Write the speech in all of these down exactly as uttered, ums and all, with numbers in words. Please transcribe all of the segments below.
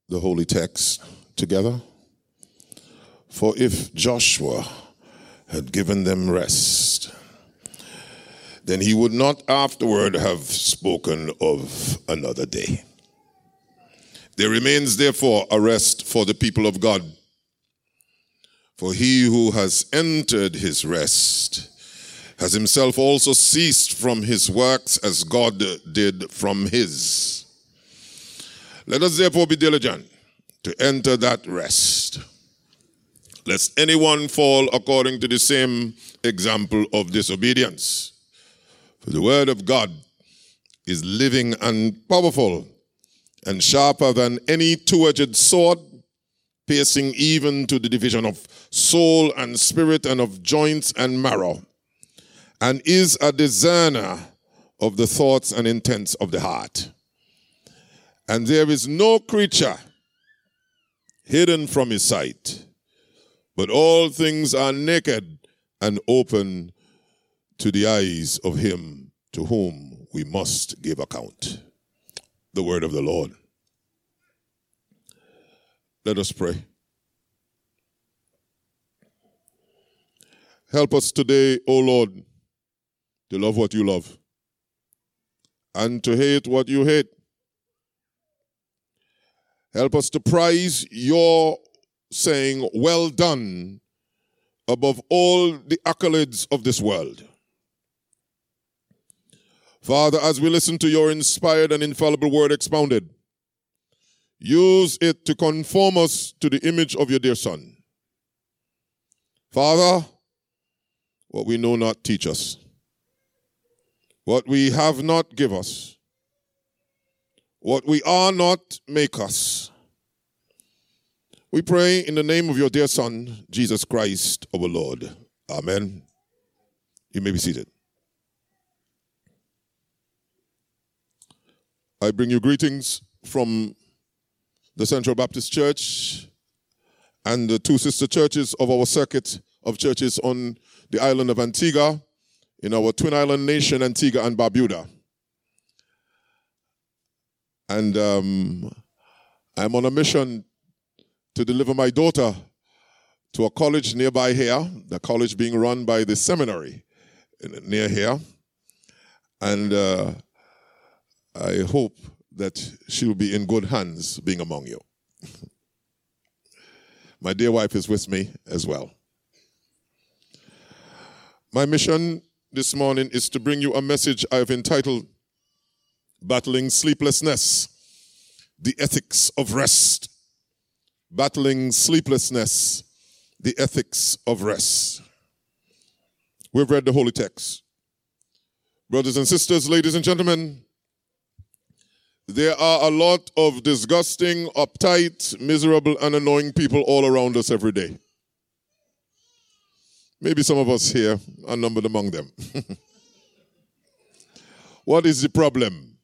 the holy text together. For if Joshua had given them rest, then he would not afterward have spoken of another day. There remains therefore a rest for the people of God. For he who has entered his rest has himself also ceased from his works as God did from his. Let us therefore be diligent to enter that rest, lest anyone fall according to the same example of disobedience. For the word of God is living and powerful, and sharper than any two-edged sword, piercing even to the division of soul and spirit and of joints and marrow, and is a discerner of the thoughts and intents of the heart. And there is no creature hidden from his sight, but all things are naked and open to the eyes of him to whom we must give account. The word of the Lord. Let us pray. Help us today, O Lord, to love what you love and to hate what you hate. Help us to prize your saying, well done, above all the accolades of this world. Father, as we listen to your inspired and infallible word expounded, use it to conform us to the image of your dear Son. Father, what we know not, teach us. What we have not, give us. What we are not, make us. We pray in the name of your dear Son, Jesus Christ, our Lord. Amen. You may be seated. I bring you greetings from the Central Baptist Church and the two sister churches of our circuit of churches on the island of Antigua, in our twin island nation, Antigua and Barbuda. And um, I'm on a mission to deliver my daughter to a college nearby here, the college being run by the seminary near here. And uh, I hope that she will be in good hands being among you. My dear wife is with me as well. My mission this morning is to bring you a message I've entitled Battling Sleeplessness, the Ethics of Rest. Battling Sleeplessness, the Ethics of Rest. We've read the holy text. Brothers and sisters, ladies and gentlemen, there are a lot of disgusting, uptight, miserable, and annoying people all around us every day. Maybe some of us here are numbered among them. What is the problem?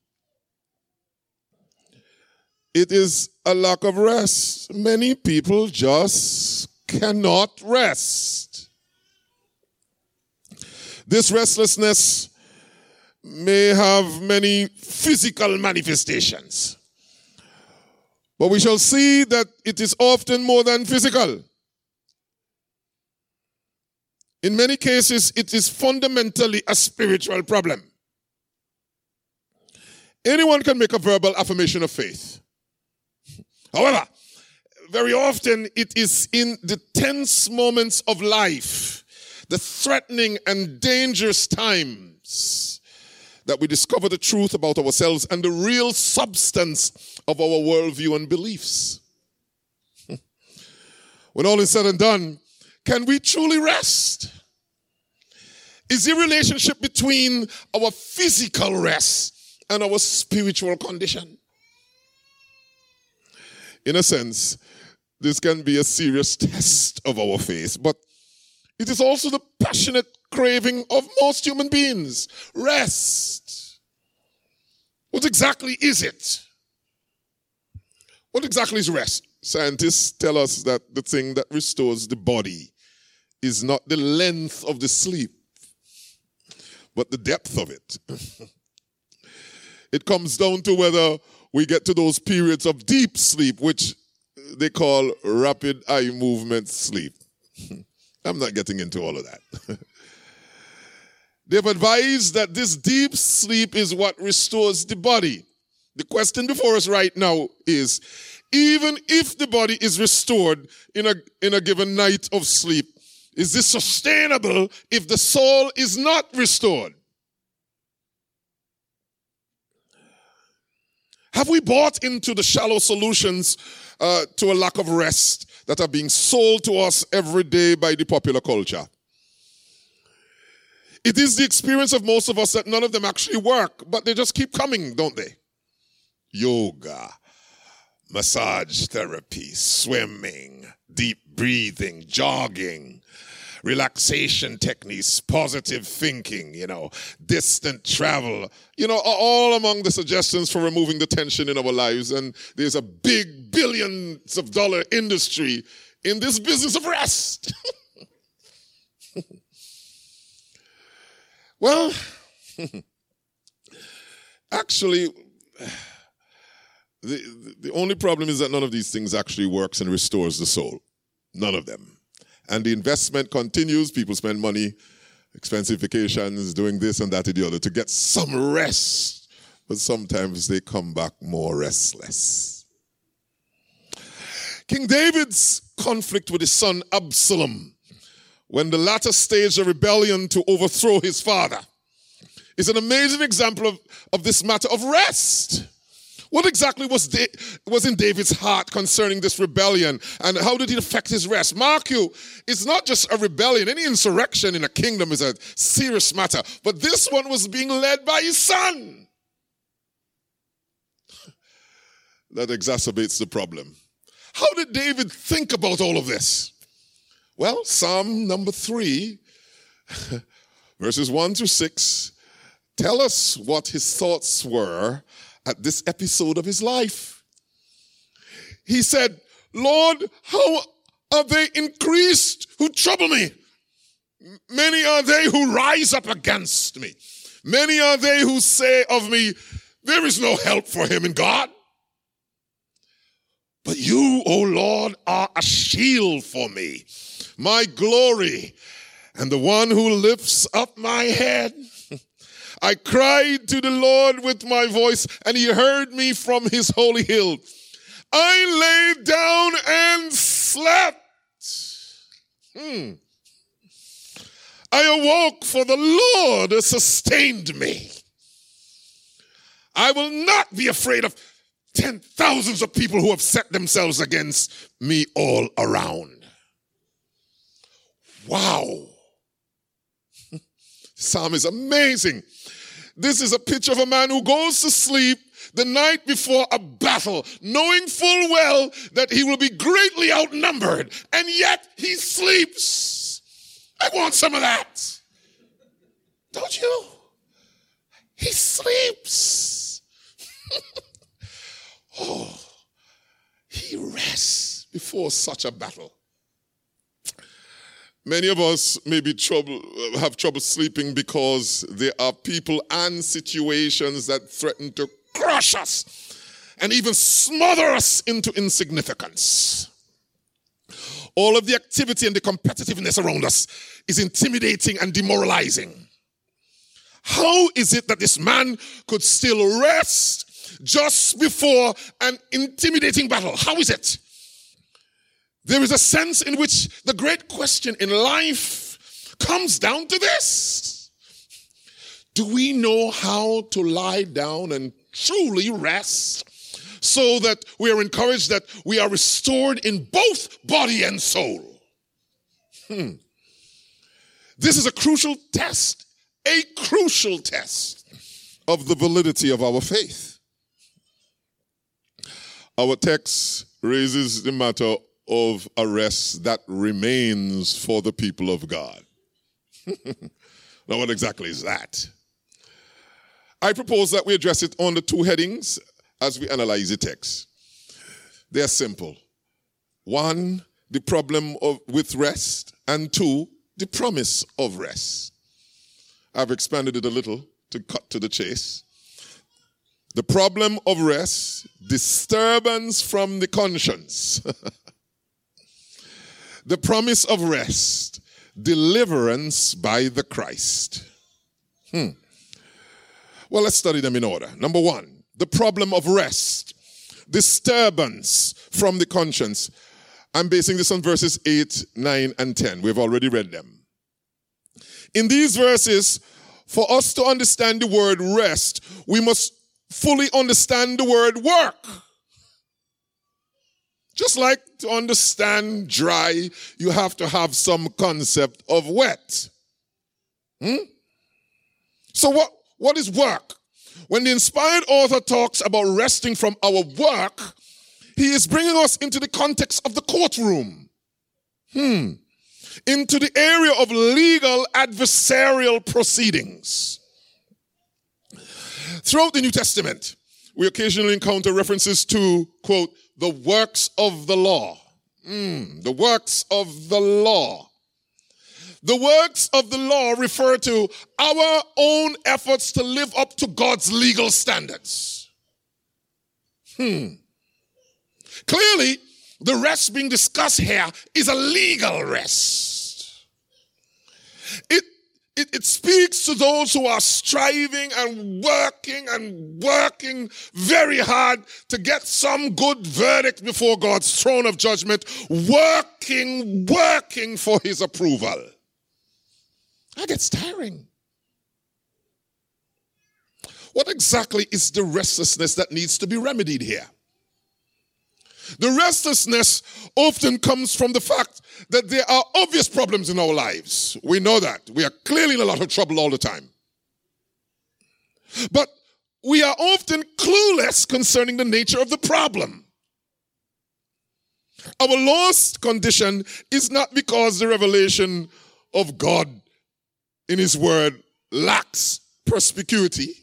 It is a lack of rest. Many people just cannot rest. This restlessness may have many physical manifestations, but we shall see that it is often more than physical. In many cases, it is fundamentally a spiritual problem. Anyone can make a verbal affirmation of faith. However, very often it is in the tense moments of life, the threatening and dangerous times, that we discover the truth about ourselves and the real substance of our worldview and beliefs. When all is said and done, can we truly rest? Is the relationship between our physical rest and our spiritual condition? In a sense, this can be a serious test of our faith, but it is also the passionate craving of most human beings. Rest. What exactly is it? What exactly is rest? Scientists tell us that the thing that restores the body is not the length of the sleep, but the depth of it. It comes down to whether we get to those periods of deep sleep, which they call rapid eye movement sleep. I'm not getting into all of that. They've advised that this deep sleep is what restores the body. The question before us right now is, even if the body is restored in a, in a given night of sleep, is this sustainable if the soul is not restored? Have we bought into the shallow solutions uh, to a lack of rest that are being sold to us every day by the popular culture? It is the experience of most of us that none of them actually work, but they just keep coming, don't they? Yoga, massage therapy, swimming, deep breathing, jogging, relaxation techniques, positive thinking, you know, distant travel, you know, are all among the suggestions for removing the tension in our lives. And there's a big billions of dollar industry in this business of rest. Well, actually, the, the only problem is that none of these things actually works and restores the soul. None of them. And the investment continues. People spend money, expensive vacations, doing this and that and the other to get some rest. But sometimes they come back more restless. King David's conflict with his son Absalom, when the latter staged a rebellion to overthrow his father, is an amazing example of, of this matter of rest. What exactly was, da- was in David's heart concerning this rebellion, and how did it affect his rest? Mark you, it's not just a rebellion. Any insurrection in a kingdom is a serious matter, but this one was being led by his son. That exacerbates the problem. How did David think about all of this? Well, Psalm number three, verses one through six, tell us what his thoughts were at this episode of his life. He said, Lord, how are they increased who trouble me? Many are they who rise up against me. Many are they who say of me, there is no help for him in God. But you, O Lord, are a shield for me, my glory, and the one who lifts up my head. I cried to the Lord with my voice, and he heard me from his holy hill. I lay down and slept. Hmm. I awoke, for the Lord sustained me. I will not be afraid of ten thousands of people who have set themselves against me all around. Wow. Psalm is amazing. This is a picture of a man who goes to sleep the night before a battle, knowing full well that he will be greatly outnumbered, and yet he sleeps. I want some of that. Don't you? He sleeps. Oh, he rests before such a battle. Many of us may be trouble, have trouble sleeping because there are people and situations that threaten to crush us and even smother us into insignificance. All of the activity and the competitiveness around us is intimidating and demoralizing. How is it that this man could still rest just before an intimidating battle? How is it? There is a sense in which the great question in life comes down to this. Do we know how to lie down and truly rest so that we are encouraged that we are restored in both body and soul? Hmm. This is a crucial test, a crucial test of the validity of our faith. Our text raises the matter of a rest that remains for the people of God. Now, what exactly is that? I propose that we address it on the two headings as we analyze the text. They are simple. One, the problem of, with rest, and two, the promise of rest. I've expanded it a little to cut to the chase. The problem of rest, disturbance from the conscience. The promise of rest, deliverance by the Christ. Hmm. Well, let's study them in order. Number one, the problem of rest, disturbance from the conscience. I'm basing this on verses eight, nine, and ten. We've already read them. In these verses, for us to understand the word rest, we must fully understand the word work. Just like to understand dry, you have to have some concept of wet. Hmm? So what, what is work? When the inspired author talks about resting from our work, he is bringing us into the context of the courtroom. Hmm. Into the area of legal adversarial proceedings. Throughout the New Testament, we occasionally encounter references to, quote, the works of the law. Mm, the works of the law. The works of the law refer to our own efforts to live up to God's legal standards. Hmm. Clearly, the rest being discussed here is a legal rest. It, it, it speaks to those who are striving and working and working very hard to get some good verdict before God's throne of judgment, working, working for his approval. That gets tiring. What exactly is the restlessness that needs to be remedied here? The restlessness often comes from the fact that there are obvious problems in our lives. We know that. We are clearly in a lot of trouble all the time. But we are often clueless concerning the nature of the problem. Our lost condition is not because the revelation of God in his word lacks perspicuity.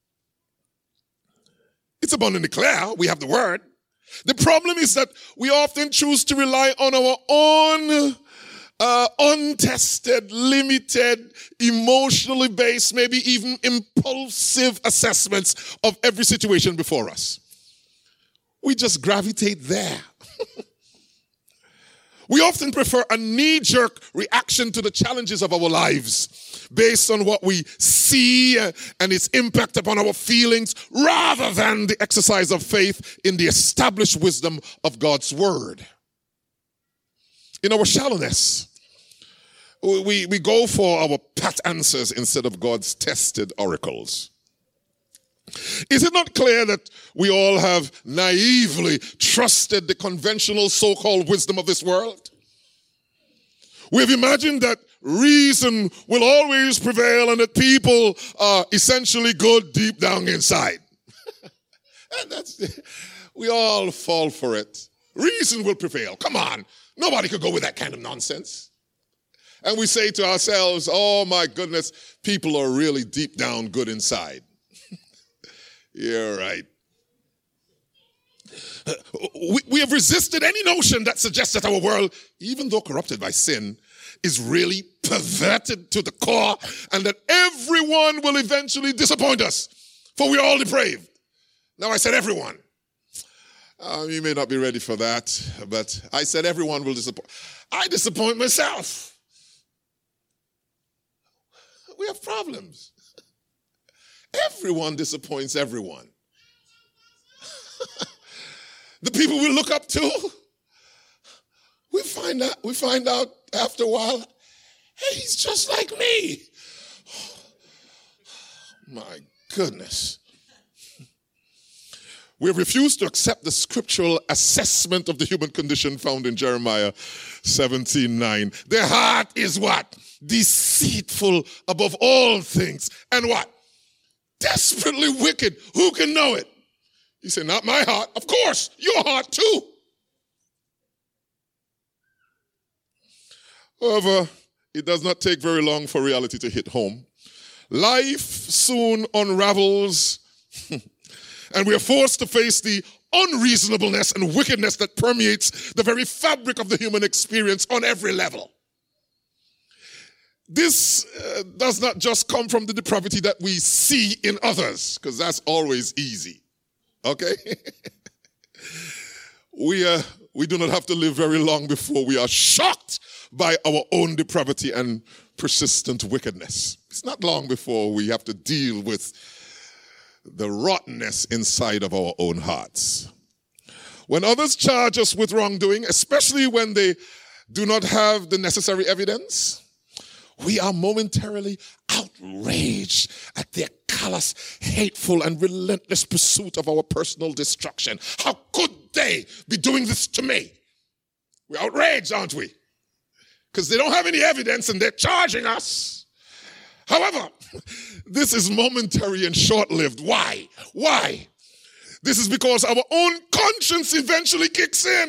It's abundantly clear. We have the word. The problem is that we often choose to rely on our own uh, untested, limited, emotionally based, maybe even impulsive assessments of every situation before us. We just gravitate there. We often prefer a knee-jerk reaction to the challenges of our lives based on what we see and its impact upon our feelings, rather than the exercise of faith in the established wisdom of God's word. In our shallowness, we, we go for our pat answers instead of God's tested oracles. Is it not clear that we all have naively trusted the conventional so-called wisdom of this world? We've imagined that reason will always prevail and that people are essentially good deep down inside. And that's, we all fall for it. Reason will prevail. Come on. Nobody could go with that kind of nonsense. And we say to ourselves, oh my goodness, people are really deep down good inside. You're right. We, we have resisted any notion that suggests that our world, even though corrupted by sin, is really perverted to the core and that everyone will eventually disappoint us, for we are all depraved. Now I said everyone. Uh, you may not be ready for that, but I said everyone will disappoint. I disappoint myself. We have problems. Everyone disappoints everyone. The people we look up to, we find out, we find out after a while, hey, he's just like me. My goodness. We have refused to accept the scriptural assessment of the human condition found in Jeremiah seventeen nine. Their heart is what? Deceitful above all things. And what? Desperately wicked. Who can know it? He said, not my heart. Of course, your heart too. However, it does not take very long for reality to hit home. Life soon unravels, and we are forced to face the unreasonableness and wickedness that permeates the very fabric of the human experience on every level. This uh, does not just come from the depravity that we see in others, because that's always easy. okay? we, uh, we do not have to live very long before we are shocked by our own depravity and persistent wickedness. It's not long before we have to deal with the rottenness inside of our own hearts. When others charge us with wrongdoing, especially when they do not have the necessary evidence, we are momentarily outraged at their callous, hateful, and relentless pursuit of our personal destruction. How could they be doing this to me? We're outraged, aren't we? Because they don't have any evidence and they're charging us. However, this is momentary and short-lived. Why? Why? This is because our own conscience eventually kicks in.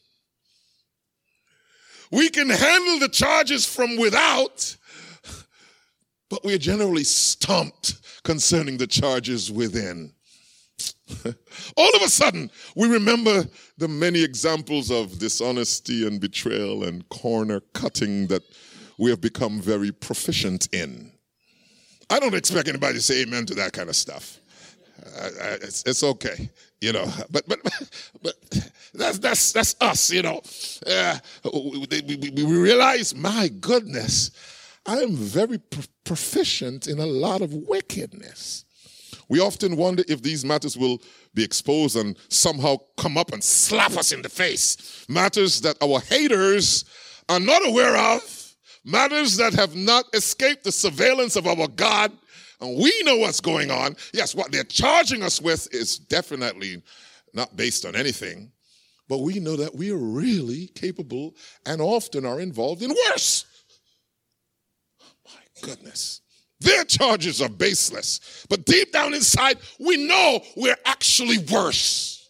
We can handle the charges from without, but we are generally stumped concerning the charges within. All of a sudden, we remember the many examples of dishonesty and betrayal and corner cutting that we have become very proficient in. I don't expect anybody to say amen to that kind of stuff. Uh, it's, it's okay, you know. But but but that's that's that's us, you know. Uh, we, we, we realize, my goodness, I am very pro- proficient in a lot of wickedness. We often wonder if these matters will be exposed and somehow come up and slap us in the face. Matters that our haters are not aware of. Matters that have not escaped the surveillance of our God. And we know what's going on. Yes, what they're charging us with is definitely not based on anything. But we know that we are really capable and often are involved in worse. My goodness. Their charges are baseless. But deep down inside, we know we're actually worse.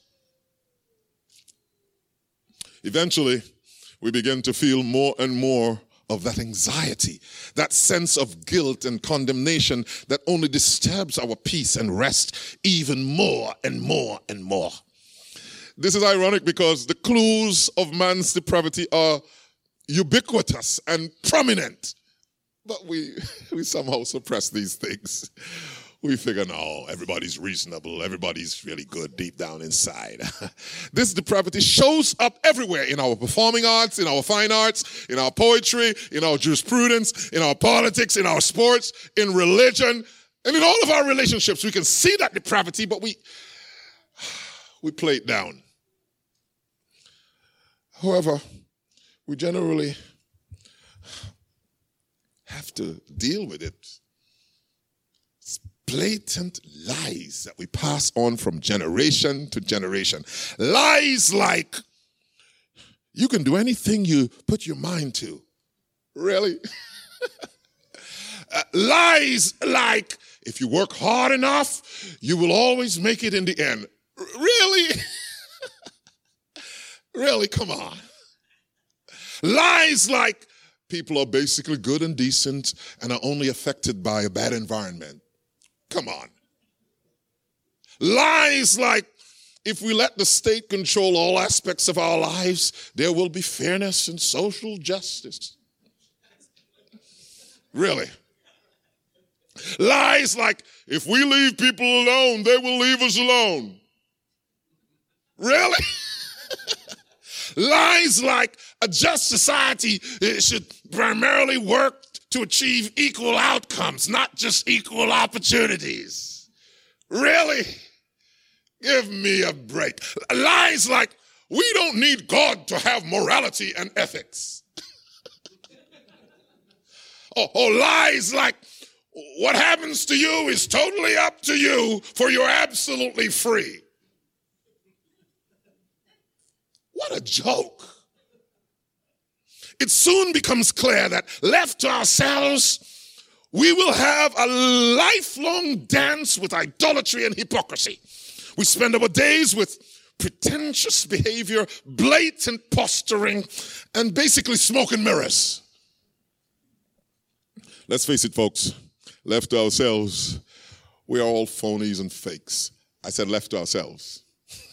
Eventually, we begin to feel more and more of that anxiety, that sense of guilt and condemnation that only disturbs our peace and rest even more and more and more. This is ironic because the clues of man's depravity are ubiquitous and prominent. But we we somehow suppress these things. We figure, no, everybody's reasonable. Everybody's really good deep down inside. This depravity shows up everywhere in our performing arts, in our fine arts, in our poetry, in our jurisprudence, in our politics, in our sports, in religion, and in all of our relationships. We can see that depravity, but we, we play it down. However, we generally have to deal with it. It's blatant lies that we pass on from generation to generation. Lies like, you can do anything you put your mind to. Really? uh, lies like, if you work hard enough, you will always make it in the end. R- really? Really? Come on. Lies like, people are basically good and decent and are only affected by a bad environment. Come on. Lies like, if we let the state control all aspects of our lives, there will be fairness and social justice. Really? Lies like, if we leave people alone, they will leave us alone. Really? Lies like, a just society should primarily work to achieve equal outcomes, not just equal opportunities. Really? Give me a break. Lies like, we don't need God to have morality and ethics. or, or lies like, what happens to you is totally up to you, for you're absolutely free. What a joke. It soon becomes clear that left to ourselves, we will have a lifelong dance with idolatry and hypocrisy. We spend our days with pretentious behavior, blatant posturing, and basically smoke and mirrors. Let's face it, folks. Left to ourselves, we are all phonies and fakes. I said left to ourselves.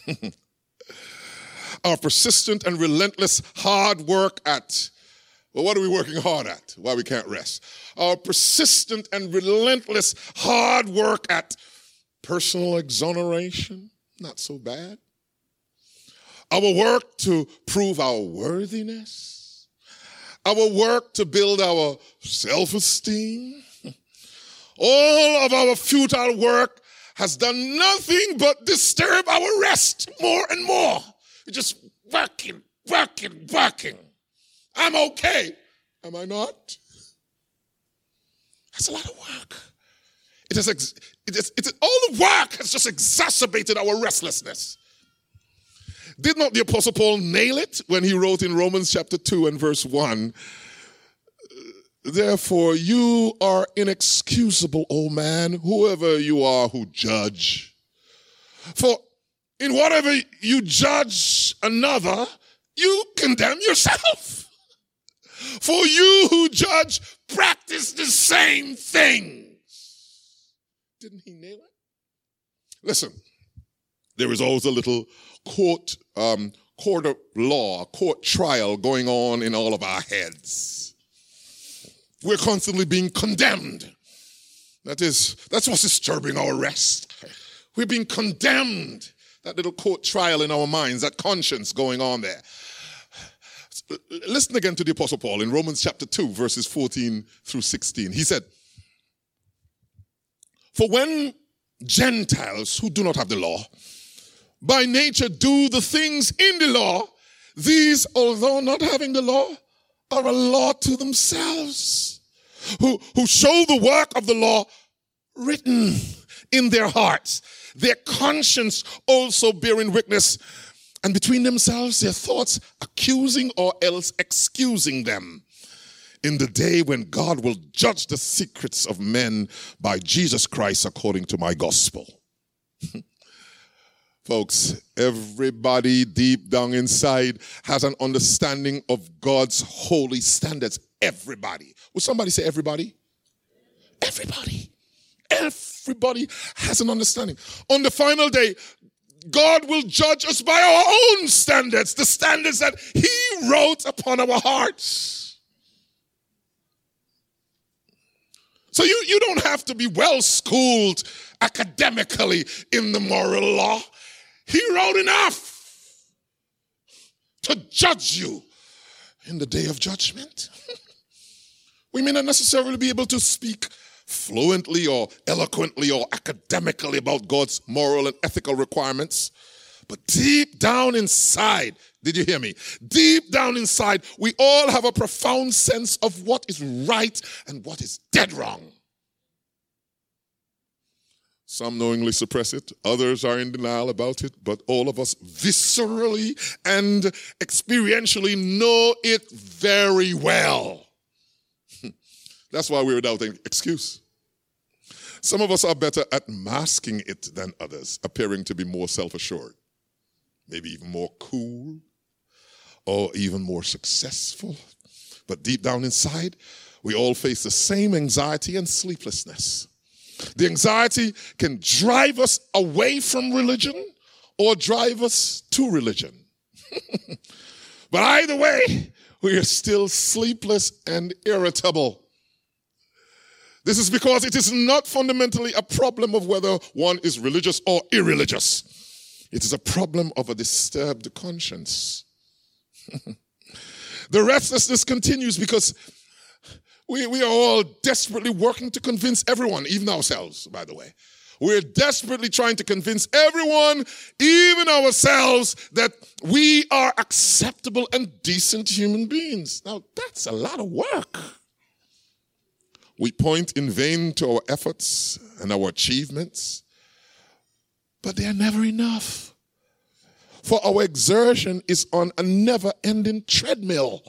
Our persistent and relentless hard work at, well, what are we working hard at? Why we can't rest? Our persistent and relentless hard work at personal exoneration, Not so bad. Our work to prove our worthiness. Our work to build our self-esteem. All of our futile work has done nothing but disturb our rest more and more. We're just working, working, working. I'm okay. Am I not? That's a lot of work. It is, ex- it is, it is, all the work has just exacerbated our restlessness. Did not the Apostle Paul nail it when he wrote in Romans chapter two and verse one, therefore you are inexcusable, O man, whoever you are who judge. For in whatever you judge another, you condemn yourself. For you who judge practice the same things. Didn't he nail it? Listen, there is always a little court, um, court of law, court trial going on in all of our heads. We're constantly being condemned. That is, that's what's disturbing our rest. We're being condemned. That little court trial in our minds, that conscience going on there. Listen again to the Apostle Paul in Romans chapter two, verses fourteen through sixteen. He said, for when Gentiles who do not have the law, by nature do the things in the law, these, although not having the law, are a law to themselves, who, who show the work of the law written in their hearts, their conscience also bearing witness, and between themselves their thoughts accusing or else excusing them in the day when God will judge the secrets of men by Jesus Christ according to my gospel. Folks, everybody deep down inside has an understanding of God's holy standards. Everybody. Will somebody say everybody? Everybody. Everybody has an understanding. On the final day, God will judge us by our own standards, the standards that he wrote upon our hearts. So you, you don't have to be well-schooled academically in the moral law. He wrote enough to judge you in the day of judgment. We may not necessarily be able to speak fluently or eloquently or academically about God's moral and ethical requirements, but deep down inside, did you hear me? Deep down inside, we all have a profound sense of what is right and what is dead wrong. Some knowingly suppress it, others are in denial about it, but all of us viscerally and experientially know it very well. That's why we're without an excuse. Some of us are better at masking it than others, appearing to be more self-assured, maybe even more cool, or even more successful. But deep down inside, we all face the same anxiety and sleeplessness. The anxiety can drive us away from religion or drive us to religion. But either way, we are still sleepless and irritable. This is because it is not fundamentally a problem of whether one is religious or irreligious. It is a problem of a disturbed conscience. The restlessness continues because we, we are all desperately working to convince everyone, even ourselves, by the way. We're desperately trying to convince everyone, even ourselves, that we are acceptable and decent human beings. Now, that's a lot of work. We point in vain to our efforts and our achievements, but they are never enough. For our exertion is on a never-ending treadmill.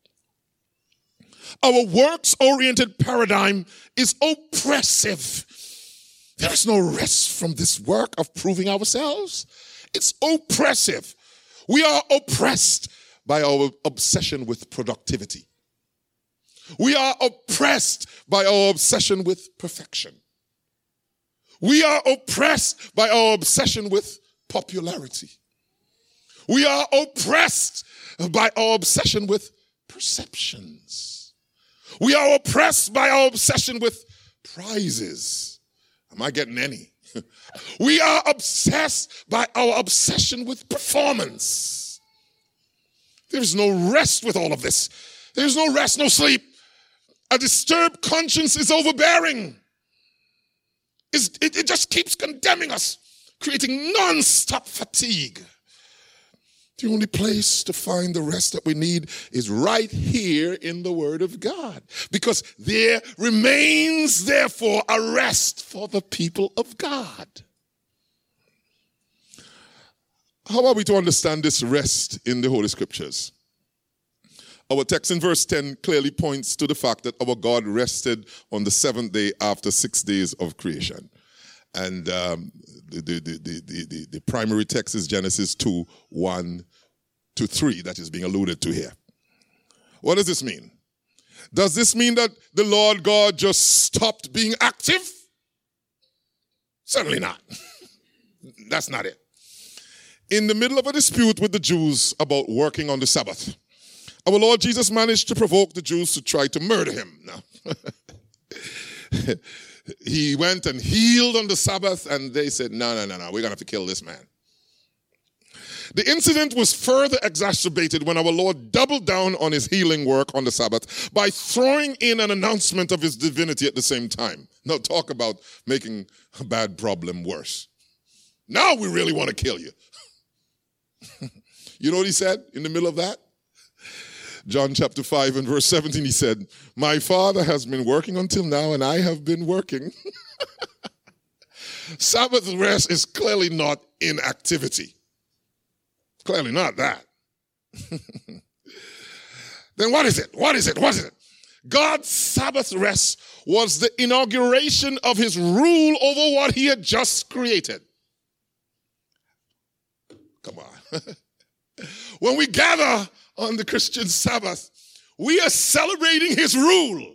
Our works-oriented paradigm is oppressive. There is no rest from this work of proving ourselves. It's oppressive. We are oppressed by our obsession with productivity. We are oppressed by our obsession with perfection. We are oppressed by our obsession with popularity. We are oppressed by our obsession with perceptions. We are oppressed by our obsession with prizes. Am I getting any? We are obsessed by our obsession with performance. There is no rest with all of this. There is no rest, no sleep. A disturbed conscience is overbearing. It's, it, it just keeps condemning us, creating non-stop fatigue. The only place to find the rest that we need is right here in the Word of God. Because there remains, therefore, a rest for the people of God. How are we to understand this rest in the Holy Scriptures? Our text in verse ten clearly points to the fact that our God rested on the seventh day after six days of creation. And um, the, the, the, the, the, the primary text is Genesis two, one to three that is being alluded to here. What does this mean? Does this mean that the Lord God just stopped being active? Certainly not. That's not it. In the middle of a dispute with the Jews about working on the Sabbath, our Lord Jesus managed to provoke the Jews to try to murder him. Now, he went and healed on the Sabbath, and they said, no, no, no, no, we're going to have to kill this man. The incident was further exacerbated when our Lord doubled down on his healing work on the Sabbath by throwing in an announcement of his divinity at the same time. Now talk about making a bad problem worse. Now we really want to kill you. You know what he said in the middle of that? John chapter five and verse seventeen, he said, my Father has been working until now, and I have been working. Sabbath rest is clearly not inactivity. Clearly not that. Then what is it? What is it? What is it? God's Sabbath rest was the inauguration of his rule over what he had just created. Come on. When we gather on the Christian Sabbath, we are celebrating his rule.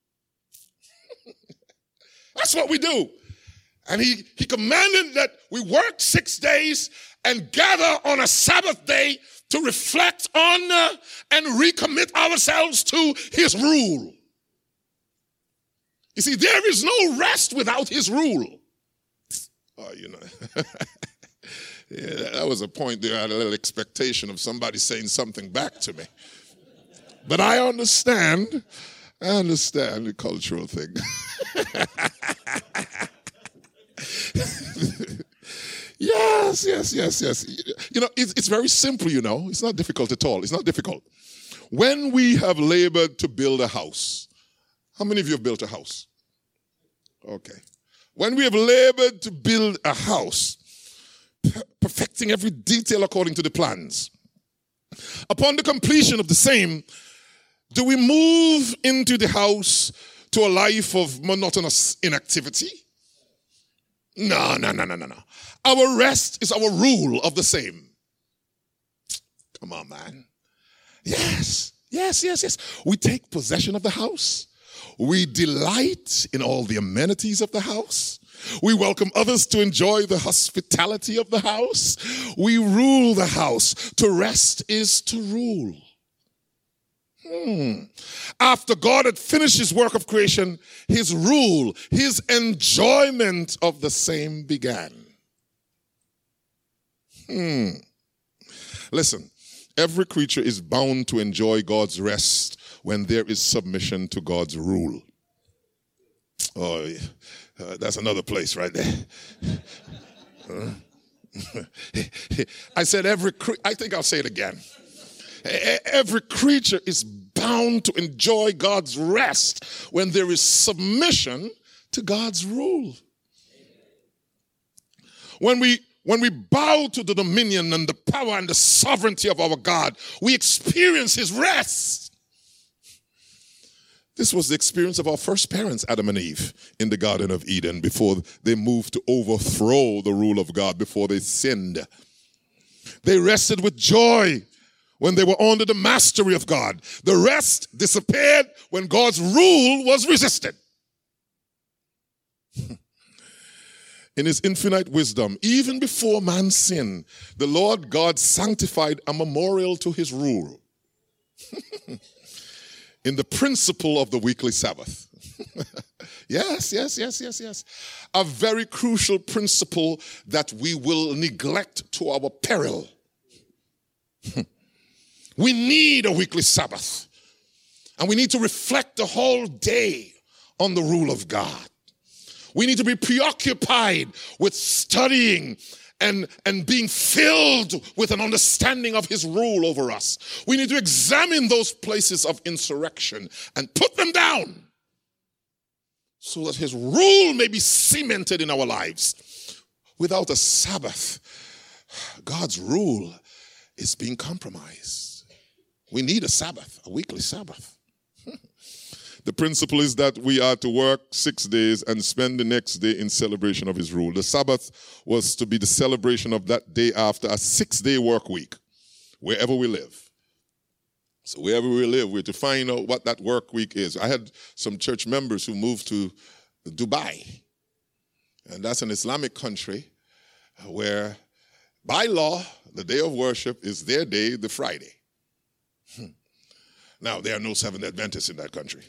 That's what we do. And he, he commanded that we work six days and gather on a Sabbath day to reflect on uh, and recommit ourselves to his rule. You see, there is no rest without his rule. Oh, you know. Yeah, that was a point there. I had a little expectation of somebody saying something back to me. But I understand. I understand the cultural thing. Yes, yes, yes, yes. You know, it's, it's very simple, you know. It's not difficult at all. It's not difficult. When we have labored to build a house, how many of you have built a house? Okay. When we have labored to build a house, perfecting every detail according to the plans, upon the completion of the same, do we move into the house to a life of monotonous inactivity? No, no, no, no, no, no. Our rest is our rule of the same. Come on, man. Yes, yes, yes, yes. We take possession of the house. We delight in all the amenities of the house. We welcome others to enjoy the hospitality of the house. We rule the house. To rest is to rule. Hmm. After God had finished his work of creation, his rule, his enjoyment of the same began. Hmm. Listen, every creature is bound to enjoy God's rest when there is submission to God's rule. Oh, yeah. Uh, that's another place right there. Uh, I said every, cre- I think I'll say it again. Every creature is bound to enjoy God's rest when there is submission to God's rule. When we, when we bow to the dominion and the power and the sovereignty of our God, we experience his rest. This was the experience of our first parents, Adam and Eve, in the Garden of Eden before they moved to overthrow the rule of God, before they sinned. They rested with joy when they were under the mastery of God. The rest disappeared when God's rule was resisted. In his infinite wisdom, even before man's sin, the Lord God sanctified a memorial to his rule in the principle of the weekly Sabbath. Yes, yes, yes, yes, yes. A very crucial principle that we will neglect to our peril. We need a weekly Sabbath. And we need to reflect the whole day on the rule of God. We need to be preoccupied with studying and, and being filled with an understanding of his rule over us. We need to examine those places of insurrection and put them down so that his rule may be cemented in our lives. Without a Sabbath, God's rule is being compromised. We need a Sabbath, a weekly Sabbath. The principle is that we are to work six days and spend the next day in celebration of his rule. The Sabbath was to be the celebration of that day after a six-day work week, wherever we live. So wherever we live, we're to find out what that work week is. I had some church members who moved to Dubai, and that's an Islamic country where, by law, the day of worship is their day, the Friday. Hmm. Now, there are no Seventh Adventists in that country.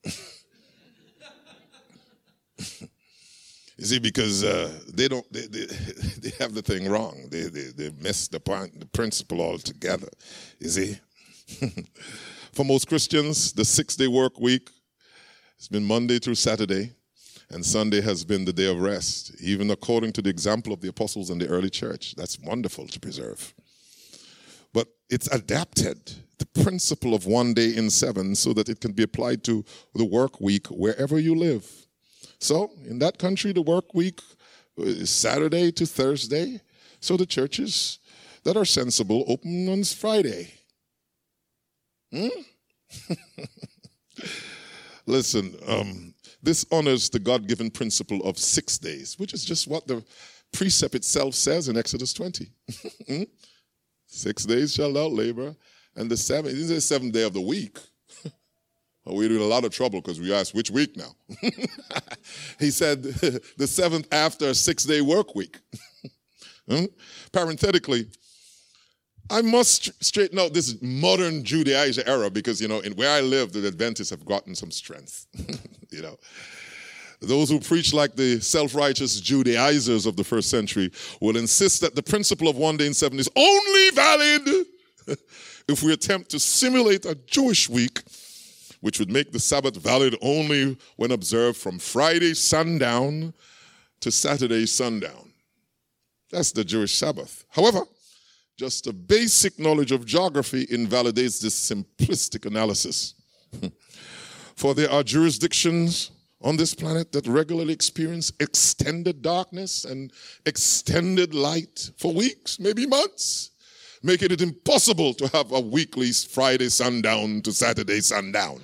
You see, because uh, they don't, they, they, they have the thing wrong. They they, they mess the point, the principle altogether. You see, for most Christians, the six-day work week has been Monday through Saturday, and Sunday has been the day of rest. Even according to the example of the apostles in the early church, that's wonderful to preserve. But it's adapted, the principle of one day in seven, so that it can be applied to the work week wherever you live. So in that country, the work week is Saturday to Thursday. So the churches that are sensible open on Friday. Hmm? Listen, um, this honors the God-given principle of six days, which is just what the precept itself says in Exodus twenty. hmm? Six days shall thou labor, and the seventh, this is the seventh day of the week. We're in a lot of trouble because we asked, which week now? He said, the seventh after a six-day work week. hmm? Parenthetically, I must straighten out this modern Judaizer era because, you know, in where I live, the Adventists have gotten some strength. You know, those who preach like the self-righteous Judaizers of the first century will insist that the principle of one day in seven is only valid if we attempt to simulate a Jewish week, which would make the Sabbath valid only when observed from Friday sundown to Saturday sundown. That's the Jewish Sabbath. However, just a basic knowledge of geography invalidates this simplistic analysis. For there are jurisdictions on this planet that regularly experience extended darkness and extended light for weeks, maybe months, making it impossible to have a weekly Friday sundown to Saturday sundown.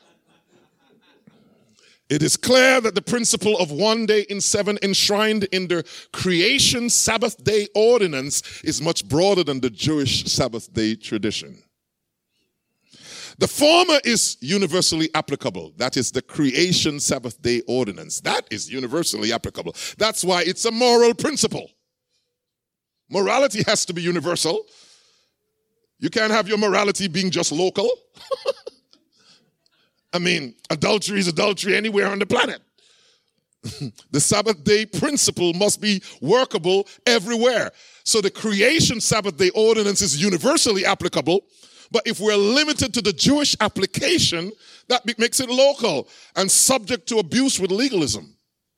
It is clear that the principle of one day in seven enshrined in the creation Sabbath day ordinance is much broader than the Jewish Sabbath day tradition. The former is universally applicable. That is the creation Sabbath day ordinance. That is universally applicable. That's why it's a moral principle. Morality has to be universal. You can't have your morality being just local. I mean, adultery is adultery anywhere on the planet. The Sabbath day principle must be workable everywhere. So the creation Sabbath day ordinance is universally applicable, but if we're limited to the Jewish application, that makes it local and subject to abuse with legalism.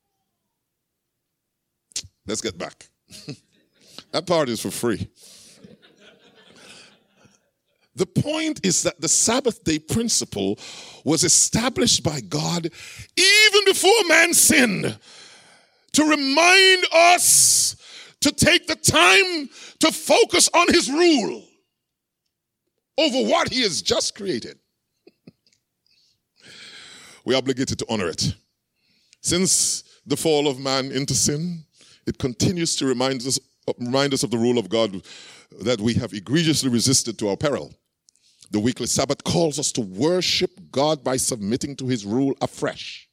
Let's get back. That part is for free. The point is that the Sabbath day principle was established by God even before man sinned to remind us to take the time to focus on his rule over what he has just created. We're obligated to honor it. Since the fall of man into sin, it continues to remind us, remind us of the rule of God that we have egregiously resisted to our peril. The weekly Sabbath calls us to worship God by submitting to his rule afresh.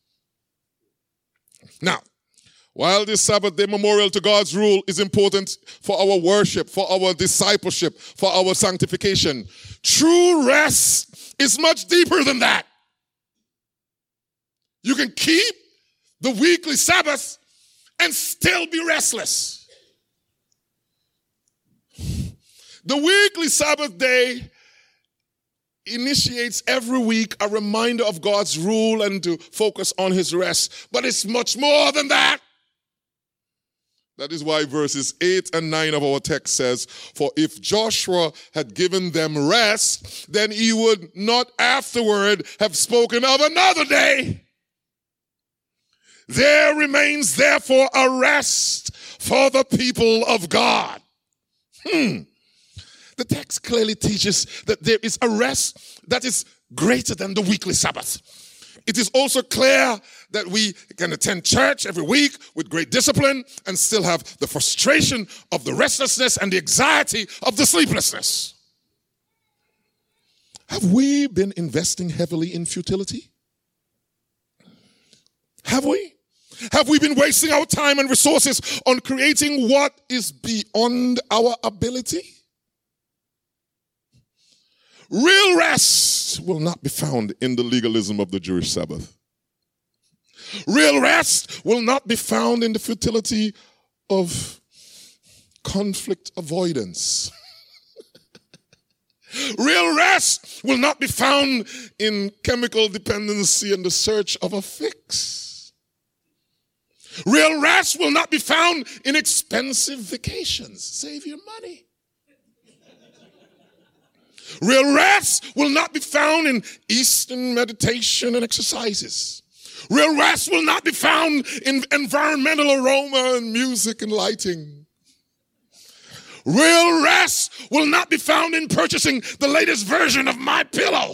Now, while this Sabbath day memorial to God's rule is important for our worship, for our discipleship, for our sanctification, true rest is much deeper than that. You can keep the weekly Sabbath and still be restless. The weekly Sabbath day initiates every week a reminder of God's rule and to focus on his rest. But it's much more than that. That is why verses eight and nine of our text says, for if Joshua had given them rest, then he would not afterward have spoken of another day. There remains therefore a rest for the people of God. Hmm. The text clearly teaches that there is a rest that is greater than the weekly Sabbath. It is also clear that we can attend church every week with great discipline and still have the frustration of the restlessness and the anxiety of the sleeplessness. Have we been investing heavily in futility? Have we? Have we been wasting our time and resources on creating what is beyond our ability? Real rest will not be found in the legalism of the Jewish Sabbath. Real rest will not be found in the futility of conflict avoidance. Real rest will not be found in chemical dependency and the search of a fix. Real rest will not be found in expensive vacations. Save your money. Real rest will not be found in Eastern meditation and exercises. Real rest will not be found in environmental aroma and music and lighting. Real rest will not be found in purchasing the latest version of My Pillow.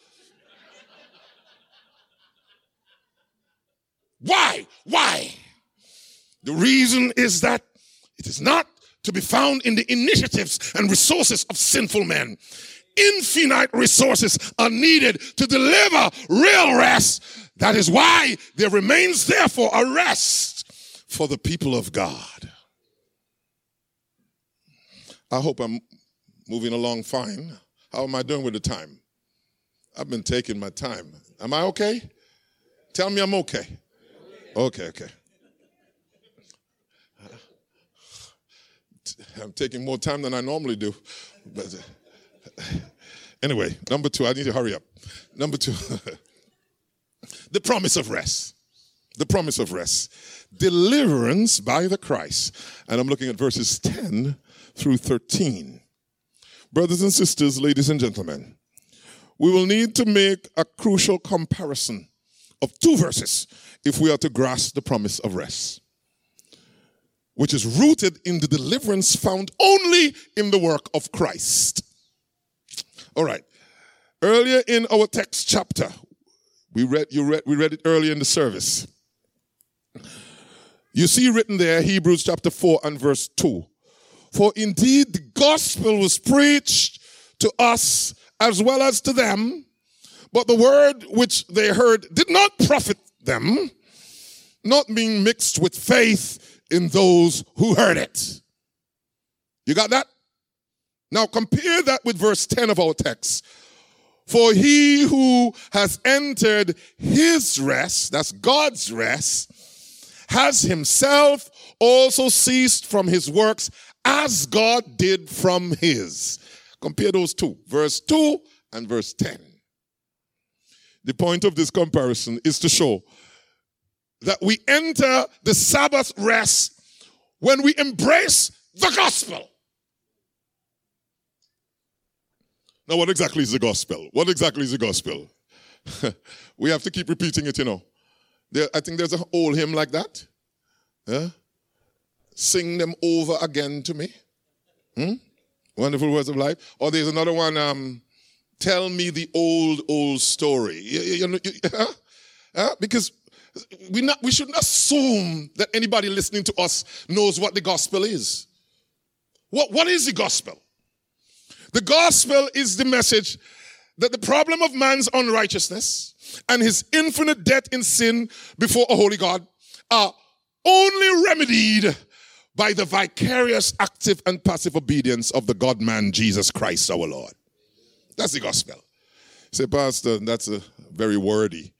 Why? Why? The reason is that it is not to be found in the initiatives and resources of sinful men. Infinite resources are needed to deliver real rest. That is why there remains therefore a rest for the people of God. I hope I'm moving along fine. How am I doing with the time? I've been taking my time. Am I okay? Tell me I'm okay. Okay, okay. I'm taking more time than I normally do. But anyway, number two, I need to hurry up. Number two, the promise of rest. The promise of rest. Deliverance by the Christ. And I'm looking at verses ten through thirteen. Brothers and sisters, ladies and gentlemen, we will need to make a crucial comparison of two verses if we are to grasp the promise of rest, which is rooted in the deliverance found only in the work of Christ. All right. Earlier in our text chapter, we read, you read, we read it earlier in the service. You see written there, Hebrews chapter four and verse two. For indeed the gospel was preached to us as well as to them, but the word which they heard did not profit them, not being mixed with faith in those who heard it. You got that? Now compare that with verse ten of our text. For he who has entered his rest, that's God's rest, has himself also ceased from his works as God did from his. Compare those two, verse two and verse ten. The point of this comparison is to show that we enter the Sabbath rest when we embrace the gospel. Now, what exactly is the gospel? What exactly is the gospel? We have to keep repeating it, you know. There, I think there's an old hymn like that. Yeah? Sing them over again to me. Hmm? Wonderful words of life. Or there's another one, um, tell me the old, old story. You, you, you, you, uh, uh, because we, not, we shouldn't assume that anybody listening to us knows what the gospel is. What, what is the gospel? The gospel is the message that the problem of man's unrighteousness and his infinite debt in sin before a holy God are only remedied by the vicarious, active, and passive obedience of the God-man, Jesus Christ, our Lord. That's the gospel. Say, Pastor, that's a very wordy.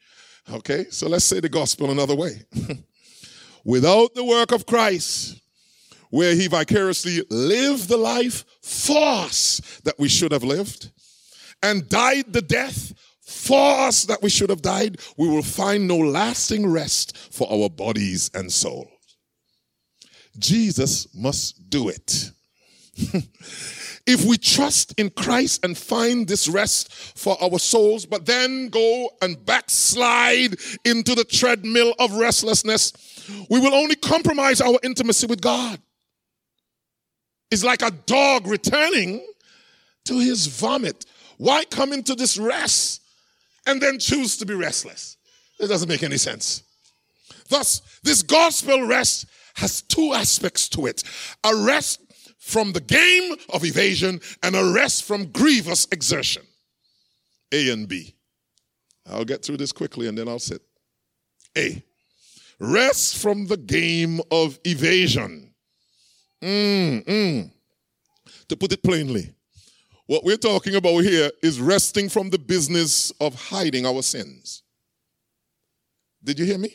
Okay, so let's say the gospel another way. Without the work of Christ, where he vicariously lived the life for us that we should have lived, and died the death for us that we should have died, we will find no lasting rest for our bodies and souls. Jesus must do it. If we trust in Christ and find this rest for our souls, but then go and backslide into the treadmill of restlessness, we will only compromise our intimacy with God. It's like a dog returning to his vomit. Why come into this rest and then choose to be restless? It doesn't make any sense. Thus, this gospel rest has two aspects to it. A rest from the game of evasion and a rest from grievous exertion. A and B. I'll get through this quickly and then I'll sit. A. Rest from the game of evasion. Mm, mm. To put it plainly, what we're talking about here is resting from the business of hiding our sins. Did you hear me?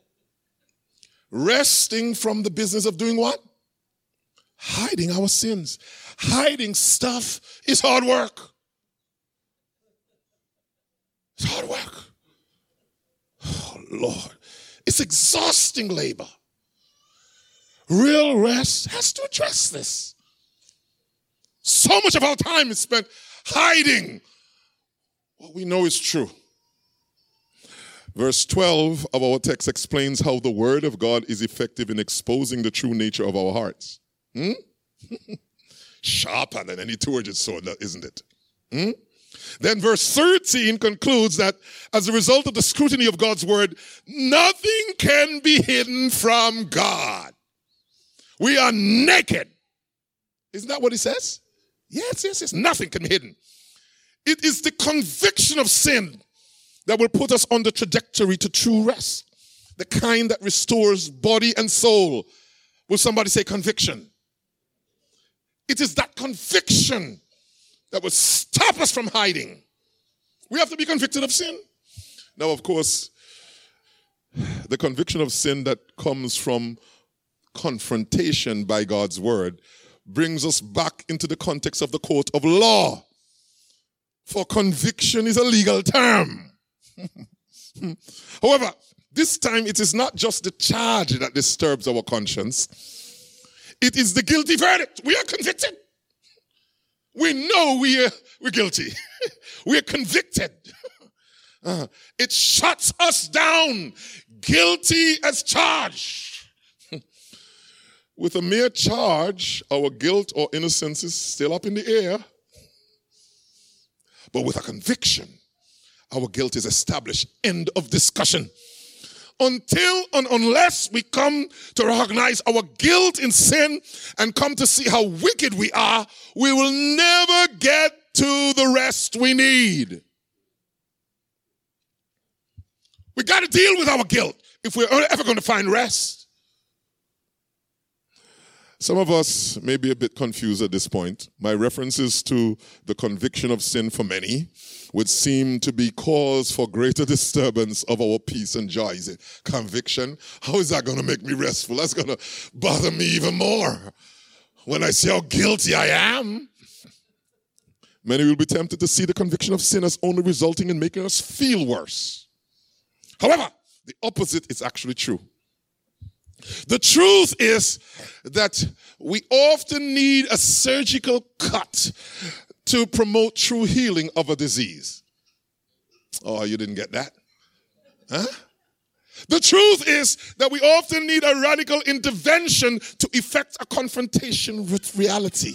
Resting from the business of doing what? Hiding our sins. Hiding stuff is hard work. It's hard work. Oh, Lord. It's exhausting labor. Real rest has to address this. So much of our time is spent hiding what we know is true. Verse twelve of our text explains how the word of God is effective in exposing the true nature of our hearts. Hmm? Sharper than any two-edged sword, isn't it? Hmm? Then verse thirteen concludes that as a result of the scrutiny of God's word, nothing can be hidden from God. We are naked. Isn't that what it says? Yes, yes, yes. Nothing can be hidden. It is the conviction of sin that will put us on the trajectory to true rest. The kind that restores body and soul. Will somebody say conviction? It is that conviction that will stop us from hiding. We have to be convicted of sin. Now, of course, the conviction of sin that comes from confrontation by God's word brings us back into the context of the court of law. For conviction is a legal term. However, this time it is not just the charge that disturbs our conscience. It is the guilty verdict. We are convicted. We know we are, we're guilty. We are convicted. Uh, it shuts us down. Guilty as charged. With a mere charge, our guilt or innocence is still up in the air. But with a conviction, our guilt is established. End of discussion. Until and unless we come to recognize our guilt in sin and come to see how wicked we are, we will never get to the rest we need. We got to deal with our guilt if we're ever going to find rest. Some of us may be a bit confused at this point. My references to the conviction of sin for many would seem to be cause for greater disturbance of our peace and joy. Is it conviction? How is that going to make me restful? That's going to bother me even more when I see how guilty I am. Many will be tempted to see the conviction of sin as only resulting in making us feel worse. However, the opposite is actually true. The truth is that we often need a surgical cut to promote true healing of a disease. Oh, you didn't get that? Huh? The truth is that we often need a radical intervention to effect a confrontation with reality.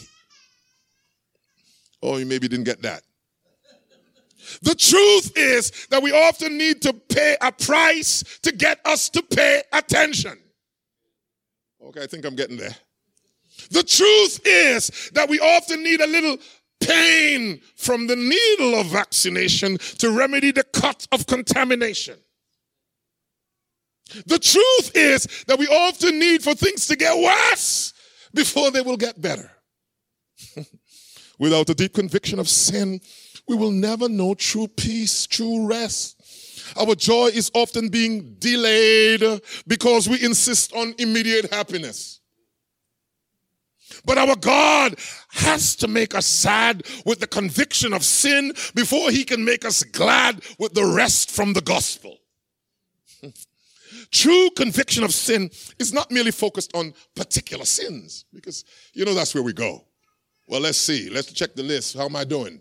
Oh, you maybe didn't get that. The truth is that we often need to pay a price to get us to pay attention. Okay, I think I'm getting there. The truth is that we often need a little pain from the needle of vaccination to remedy the cut of contamination. The truth is that we often need for things to get worse before they will get better. Without a deep conviction of sin, we will never know true peace, true rest. Our joy is often being delayed because we insist on immediate happiness. But our God has to make us sad with the conviction of sin before he can make us glad with the rest from the gospel. True conviction of sin is not merely focused on particular sins, because, you know, that's where we go. Well, let's see. Let's check the list. How am I doing?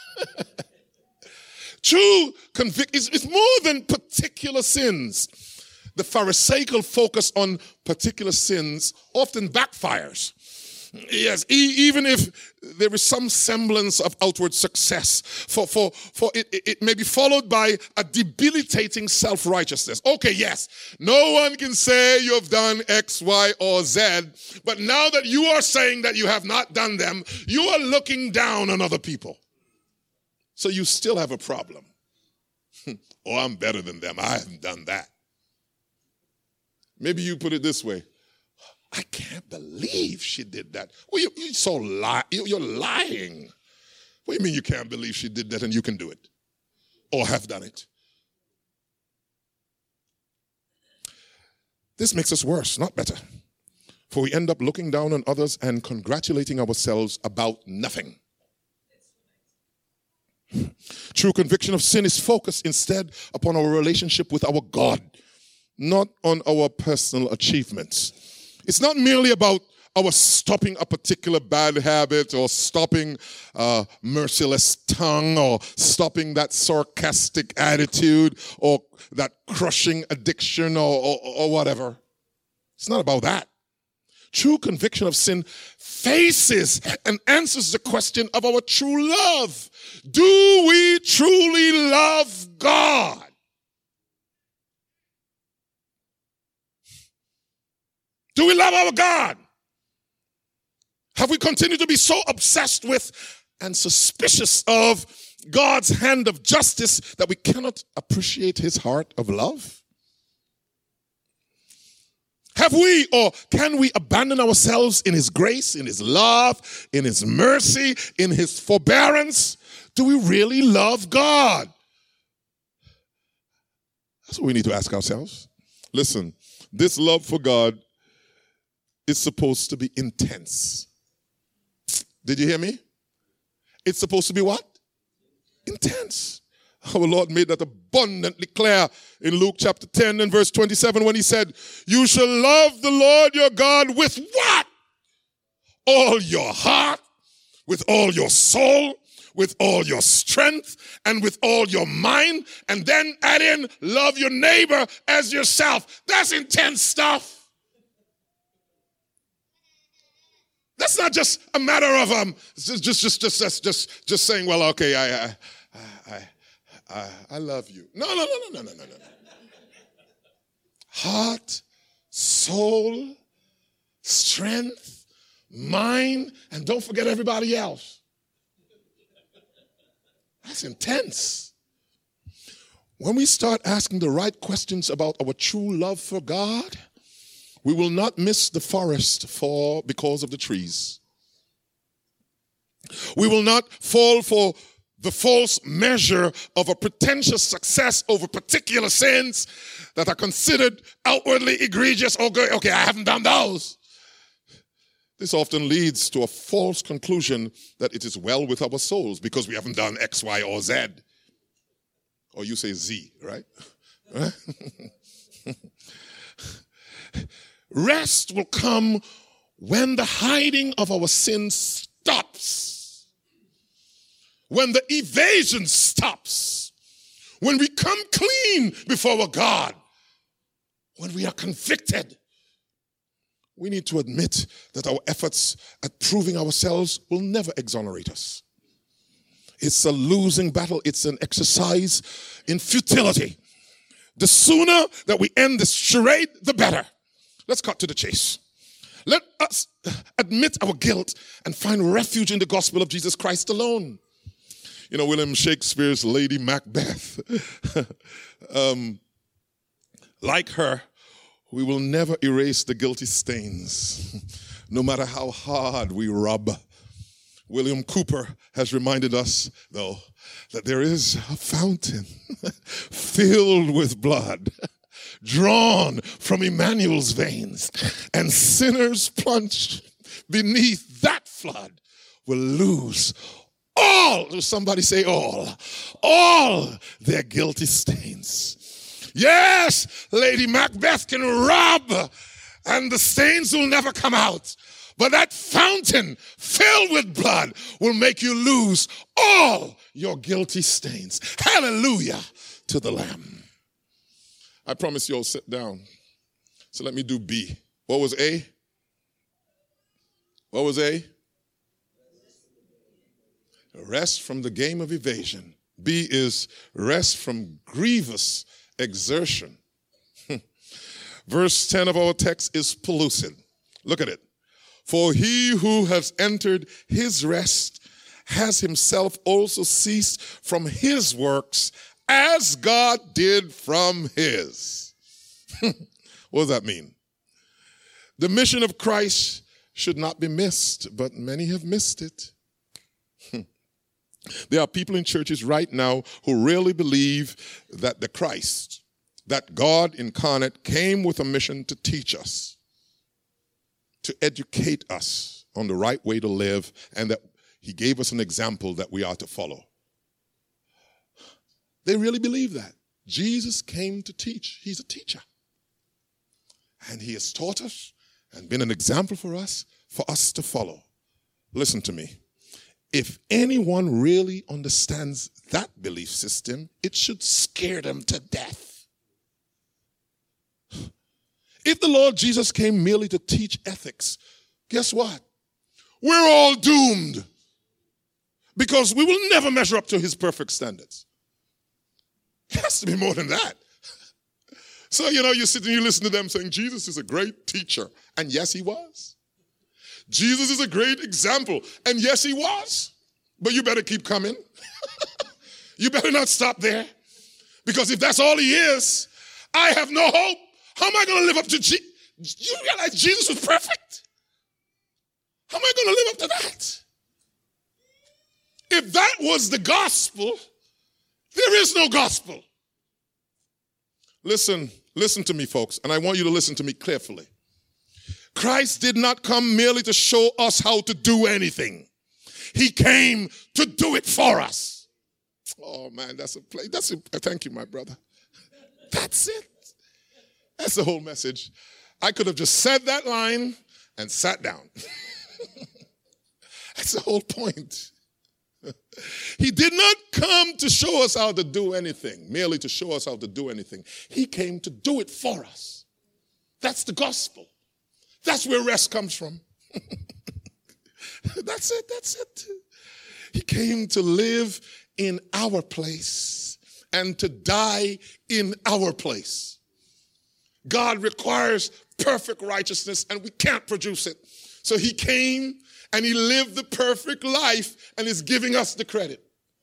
True conviction is, is more than particular sins. The Pharisaical focus on particular sins often backfires. Yes, e- even if there is some semblance of outward success, for, for, for it, it may be followed by a debilitating self-righteousness. Okay, yes, no one can say you have done X, Y, or Z, but now that you are saying that you have not done them, you are looking down on other people. So you still have a problem. Oh, I'm better than them. I haven't done that. Maybe you put it this way. I can't believe she did that. Well, you, you're so li- you're lying. What do you mean you can't believe she did that and you can do it? Or have done it? This makes us worse, not better. For we end up looking down on others and congratulating ourselves about nothing. True conviction of sin is focused instead upon our relationship with our God, not on our personal achievements. It's not merely about our stopping a particular bad habit or stopping a merciless tongue or stopping that sarcastic attitude or that crushing addiction or, or, or whatever. It's not about that. True conviction of sin faces and answers the question of our true love. Do we truly love God? Do we love our God? Have we continued to be so obsessed with and suspicious of God's hand of justice that we cannot appreciate his heart of love? Have we or can we abandon ourselves in his grace, in his love, in his mercy, in his forbearance? Do we really love God? That's what we need to ask ourselves. Listen, this love for God is supposed to be intense. Did you hear me? It's supposed to be what? Intense. Our Lord made that abundantly clear in Luke chapter ten and verse twenty-seven when he said, you shall love the Lord your God with what? All your heart, with all your soul, with all your strength, and with all your mind. And then add in, love your neighbor as yourself. That's intense stuff. That's not just a matter of um, just just just just just just saying, well, okay, I I I I, I love you. No, no, no, no, no, no, no, no. Heart, soul, strength, mind, and don't forget everybody else. That's intense. When we start asking the right questions about our true love for God, we will not miss the forest for because of the trees. We will not fall for the false measure of a pretentious success over particular sins that are considered outwardly egregious. Okay, okay, I haven't done those. This often leads to a false conclusion that it is well with our souls because we haven't done X, Y, or Z. Or you say Z, right? Rest will come when the hiding of our sins stops. When the evasion stops. When we come clean before our God. When we are convicted. We need to admit that our efforts at proving ourselves will never exonerate us. It's a losing battle. It's an exercise in futility. The sooner that we end this charade, the better. Let's cut to the chase. Let us admit our guilt and find refuge in the gospel of Jesus Christ alone. You know, William Shakespeare's Lady Macbeth. um, like her, we will never erase the guilty stains, no matter how hard we rub. William Cooper has reminded us, though, that there is a fountain filled with blood drawn from Emmanuel's veins, and sinners plunged beneath that flood will lose all, somebody say all, all their guilty stains. Yes, Lady Macbeth can rob and the stains will never come out. But that fountain filled with blood will make you lose all your guilty stains. Hallelujah to the Lamb. I promise you all sit down. So let me do B. What was A? What was A? Rest from the game of evasion. B is rest from grievous exertion. Verse ten of our text is pellucid. Look at it. For he who has entered his rest has himself also ceased from his works as God did from his. What does that mean? The mission of Christ should not be missed, but many have missed it. There are people in churches right now who really believe that the Christ, that God incarnate, came with a mission to teach us, to educate us on the right way to live, and that he gave us an example that we are to follow. They really believe that. Jesus came to teach. He's a teacher. And he has taught us and been an example for us, for us to follow. Listen to me. If anyone really understands that belief system, it should scare them to death. If the Lord Jesus came merely to teach ethics, guess what? We're all doomed, because we will never measure up to his perfect standards. It has to be more than that. So, you know, you sit and you listen to them saying, Jesus is a great teacher. And yes, he was. Jesus is a great example. And yes, he was. But you better keep coming. You better not stop there. Because if that's all he is, I have no hope. How am I going to live up to Jesus? You realize Jesus was perfect? How am I going to live up to that? If that was the gospel, there is no gospel. Listen, listen to me, folks, and I want you to listen to me carefully. Christ did not come merely to show us how to do anything. He came to do it for us. Oh, man, that's a play. That's a, thank you, my brother. That's it. That's the whole message. I could have just said that line and sat down. That's the whole point. He did not come to show us how to do anything, merely to show us how to do anything. He came to do it for us. That's the gospel. That's where rest comes from. That's it, that's it. He came to live in our place and to die in our place. God requires perfect righteousness, and we can't produce it. So he came and he lived the perfect life and is giving us the credit.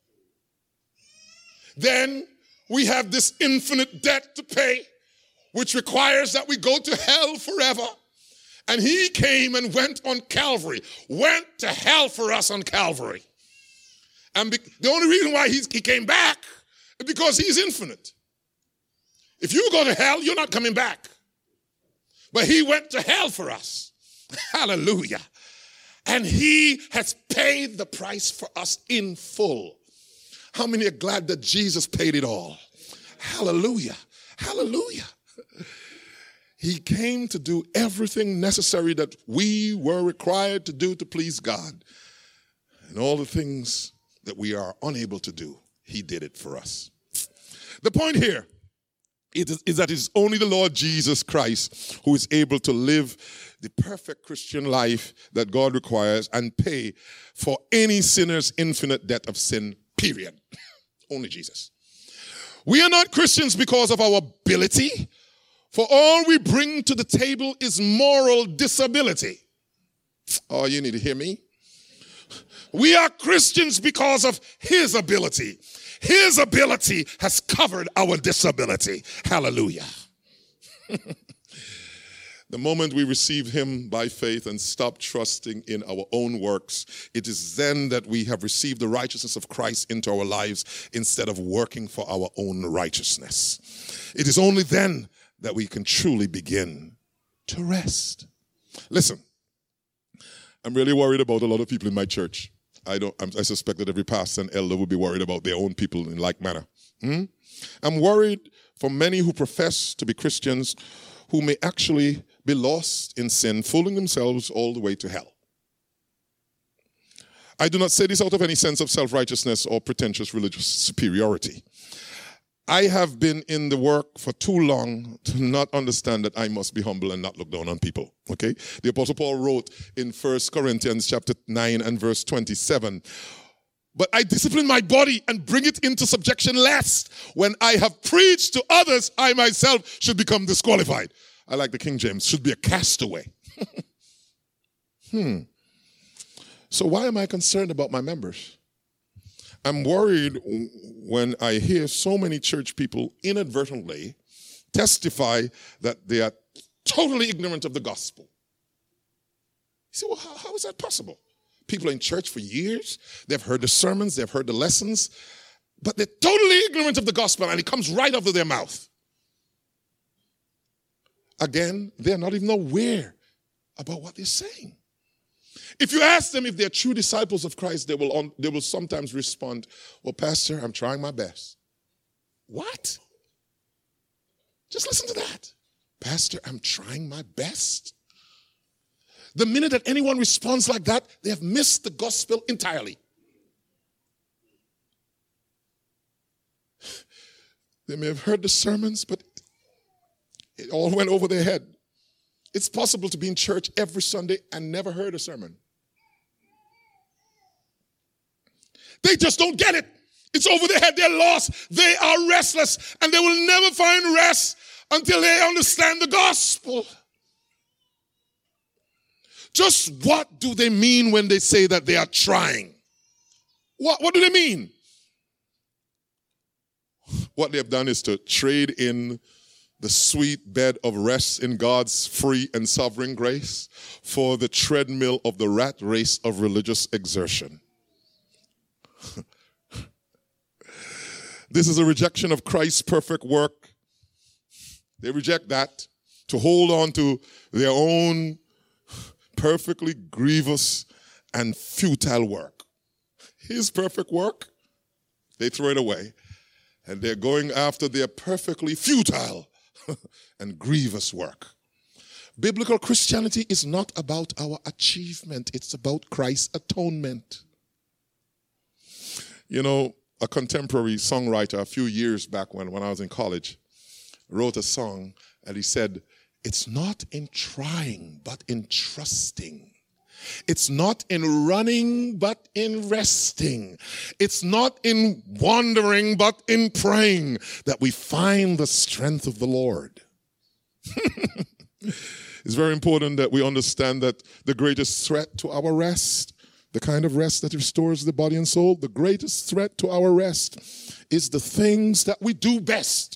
Then we have this infinite debt to pay, which requires that we go to hell forever. And he came and went on Calvary, went to hell for us on Calvary. And be, the only reason why he's, he came back is because he's infinite. If you go to hell, you're not coming back. But he went to hell for us. Hallelujah. And he has paid the price for us in full. How many are glad that Jesus paid it all? Hallelujah. Hallelujah. He came to do everything necessary that we were required to do to please God. And all the things that we are unable to do, he did it for us. The point here is, is that it's only the Lord Jesus Christ who is able to live the perfect Christian life that God requires and pay for any sinner's infinite debt of sin, period. Only Jesus. We are not Christians because of our ability, for all we bring to the table is moral disability. Oh, you need to hear me. We are Christians because of his ability. His ability has covered our disability. Hallelujah. The moment we receive him by faith and stop trusting in our own works, it is then that we have received the righteousness of Christ into our lives instead of working for our own righteousness. It is only then that we can truly begin to rest. Listen, I'm really worried about a lot of people in my church. I don't. I'm, I suspect that every pastor and elder would be worried about their own people in like manner. Hmm? I'm worried for many who profess to be Christians who may actually be lost in sin, fooling themselves all the way to hell. I do not say this out of any sense of self-righteousness or pretentious religious superiority. I have been in the work for too long to not understand that I must be humble and not look down on people. Okay? The Apostle Paul wrote in First Corinthians chapter nine and verse twenty-seven, "But I discipline my body and bring it into subjection, lest when I have preached to others, I myself should become disqualified." I like the King James, should be a castaway. hmm. So why am I concerned about my members? I'm worried when I hear so many church people inadvertently testify that they are totally ignorant of the gospel. You say, well, how, how is that possible? People are in church for years. They've heard the sermons. They've heard the lessons. But they're totally ignorant of the gospel, and it comes right out of their mouth. Again, they're not even aware about what they're saying. If you ask them if they're true disciples of Christ, they will, on, they will sometimes respond, well, Pastor, I'm trying my best. What? Just listen to that. Pastor, I'm trying my best. The minute that anyone responds like that, they have missed the gospel entirely. They may have heard the sermons, but it all went over their head. It's possible to be in church every Sunday and never heard a sermon. They just don't get it. It's over their head. They're lost. They are restless, and they will never find rest until they understand the gospel. Just what do they mean when they say that they are trying? What, what do they mean? What they have done is to trade in the sweet bed of rest in God's free and sovereign grace for the treadmill of the rat race of religious exertion. This is a rejection of Christ's perfect work. They reject that to hold on to their own perfectly grievous and futile work. His perfect work, they throw it away. And they're going after their perfectly futile and grievous work. Biblical Christianity is not about our achievement. It's about Christ's atonement. You know, a contemporary songwriter a few years back when, when I was in college wrote a song, and he said, it's not in trying, but in trusting. It's not in running, but in resting. It's not in wandering, but in praying that we find the strength of the Lord. It's very important that we understand that the greatest threat to our rest, the kind of rest that restores the body and soul, the greatest threat to our rest is the things that we do best.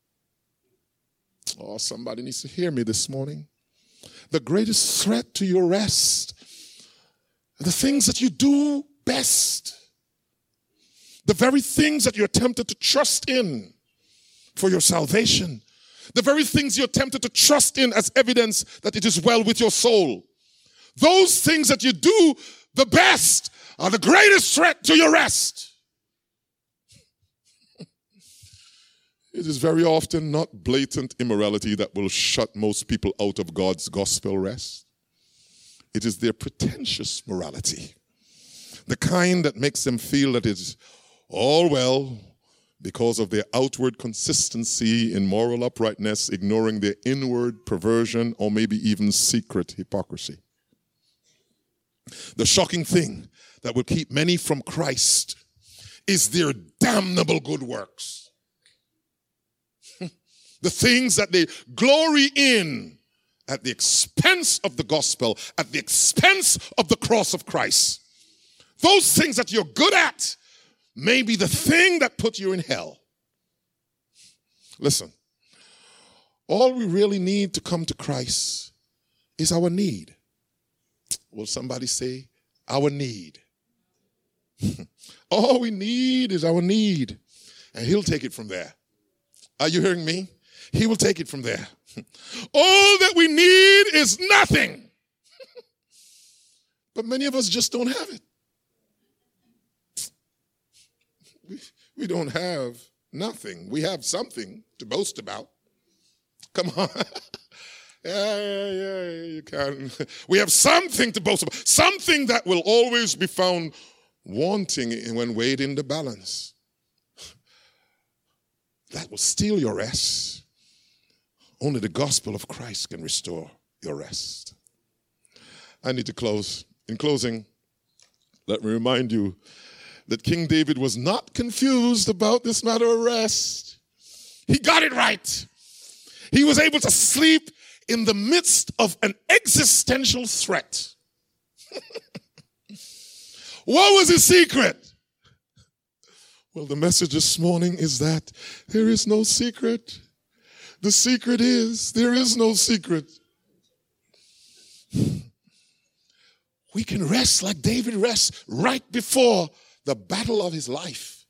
Oh, somebody needs to hear me this morning. The greatest threat to your rest, the things that you do best, the very things that you're tempted to trust in for your salvation, the very things you're tempted to trust in as evidence that it is well with your soul. Those things that you do the best are the greatest threat to your rest. It is very often not blatant immorality that will shut most people out of God's gospel rest. It is their pretentious morality, the kind that makes them feel that it's all well because of their outward consistency in moral uprightness, ignoring their inward perversion or maybe even secret hypocrisy. The shocking thing that will keep many from Christ is their damnable good works. The things that they glory in at the expense of the gospel, at the expense of the cross of Christ. Those things that you're good at may be the thing that put you in hell. Listen, all we really need to come to Christ is our need. Will somebody say, our need? All we need is our need. And he'll take it from there. Are you hearing me? He will take it from there. All that we need is nothing. But many of us just don't have it. We, we don't have nothing. We have something to boast about. Come on. Yeah, yeah, yeah, you can. We have something to boast about. Something that will always be found wanting when weighed in the balance. That will steal your rest. Only the gospel of Christ can restore your rest. I need to close. In closing, let me remind you that King David was not confused about this matter of rest. He got it right. He was able to sleep in the midst of an existential threat. What was his secret? Well, the message this morning is that there is no secret. The secret is there is no secret. We can rest like David rests right before the battle of his life.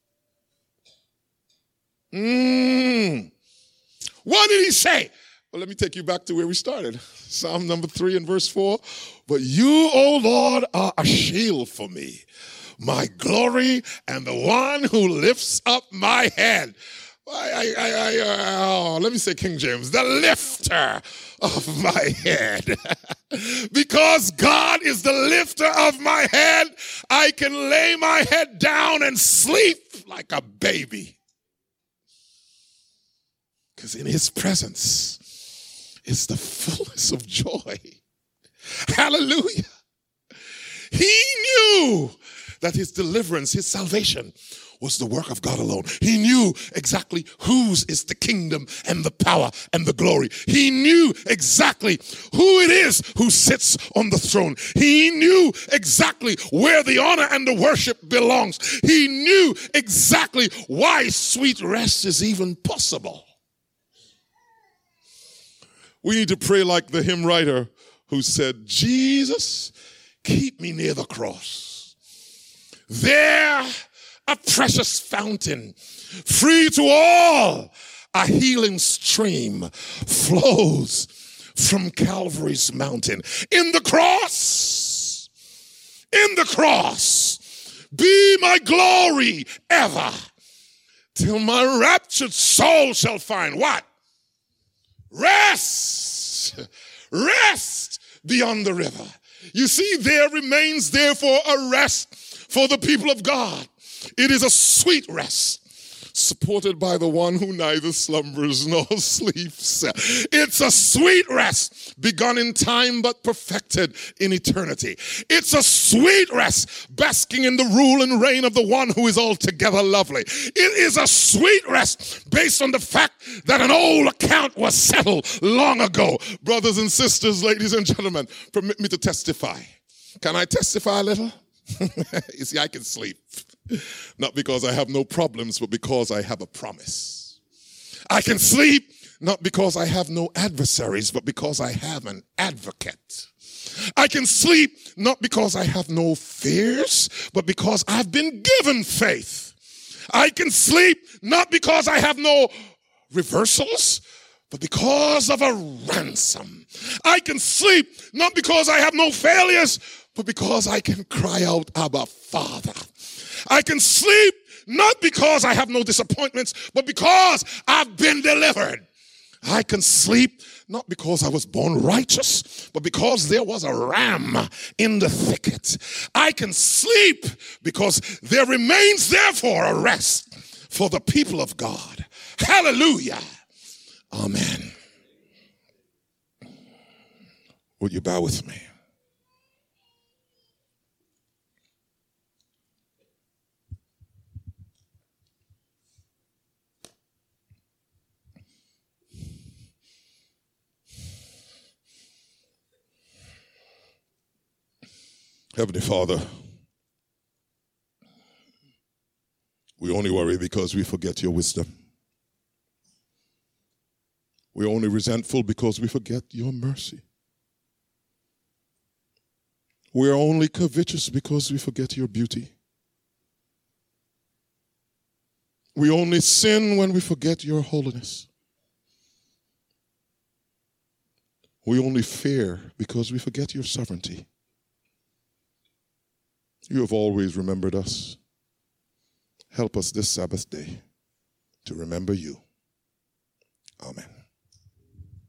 Mm. What did he say? Well, let me take you back to where we started. Psalm number three and verse four. But you, O Lord, are a shield for me, my glory, and the one who lifts up my head. I, I, I, I, oh, let me say King James, the lifter of my head. Because God is the lifter of my head, I can lay my head down and sleep like a baby. Because in his presence is the fullness of joy. Hallelujah. He knew that his deliverance, his salvation, was the work of God alone. He knew exactly whose is the kingdom and the power and the glory. He knew exactly who it is who sits on the throne. He knew exactly where the honor and the worship belongs. He knew exactly why sweet rest is even possible. We need to pray like the hymn writer who said, Jesus, keep me near the cross. There, a precious fountain, free to all, a healing stream flows from Calvary's mountain. In the cross, in the cross, be my glory ever, till my raptured soul shall find what? Rest, rest beyond the river. You see, there remains therefore a rest for the people of God. It is a sweet rest, supported by the one who neither slumbers nor sleeps. It's a sweet rest, begun in time but perfected in eternity. It's a sweet rest, basking in the rule and reign of the one who is altogether lovely. It is a sweet rest based on the fact that an old account was settled long ago. Brothers and sisters, ladies and gentlemen, permit me to testify. Can I testify a little? You see, I can sleep. Not because I have no problems, but because I have a promise. I can sleep not because I have no adversaries, but because I have an advocate. I can sleep not because I have no fears, but because I've been given faith. I can sleep not because I have no reversals, but because of a ransom. I can sleep not because I have no failures, but because I can cry out, Abba, Father. I can sleep not because I have no disappointments, but because I've been delivered. I can sleep not because I was born righteous, but because there was a ram in the thicket. I can sleep because there remains therefore a rest for the people of God. Hallelujah. Amen. Would you bow with me? Heavenly Father, we only worry because we forget your wisdom. We're only resentful because we forget your mercy. We are only covetous because we forget your beauty. We only sin when we forget your holiness. We only fear because we forget your sovereignty. You have always remembered us. Help us this Sabbath day to remember you. Amen.